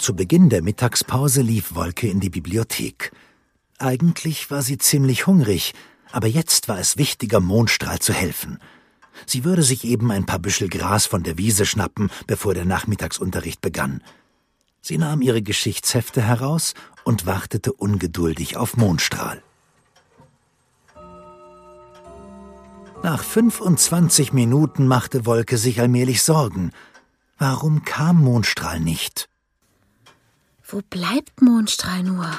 Zu Beginn der Mittagspause lief Wolke in die Bibliothek. Eigentlich war sie ziemlich hungrig, aber jetzt war es wichtiger, Mondstrahl zu helfen. Sie würde sich eben ein paar Büschel Gras von der Wiese schnappen, bevor der Nachmittagsunterricht begann. Sie nahm ihre Geschichtshefte heraus und wartete ungeduldig auf Mondstrahl. Nach 25 Minuten machte Wolke sich allmählich Sorgen. Warum kam Mondstrahl nicht? Wo bleibt Mondstrahl nur?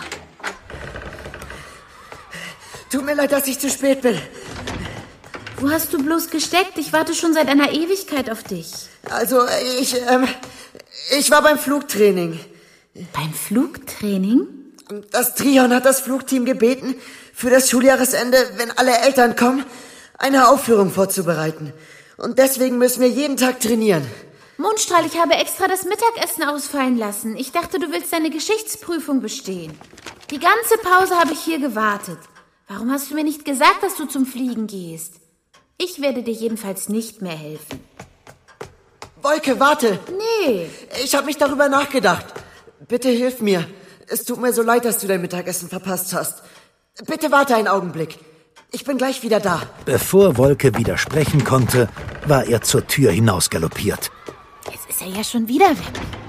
Tut mir leid, dass ich zu spät bin. Wo hast du bloß gesteckt? Ich warte schon seit einer Ewigkeit auf dich. Also, ich war beim Flugtraining. Beim Flugtraining? Das Trion hat das Flugteam gebeten, für das Schuljahresende, wenn alle Eltern kommen, eine Aufführung vorzubereiten. Und deswegen müssen wir jeden Tag trainieren. Mondstrahl, ich habe extra das Mittagessen ausfallen lassen. Ich dachte, du willst deine Geschichtsprüfung bestehen. Die ganze Pause habe ich hier gewartet. Warum hast du mir nicht gesagt, dass du zum Fliegen gehst? Ich werde dir jedenfalls nicht mehr helfen. Wolke, warte! Nee. Ich habe mich darüber nachgedacht. Bitte hilf mir. Es tut mir so leid, dass du dein Mittagessen verpasst hast. Bitte warte einen Augenblick. Ich bin gleich wieder da. Bevor Wolke widersprechen konnte, war er zur Tür hinausgaloppiert. Jetzt ist er ja schon wieder weg.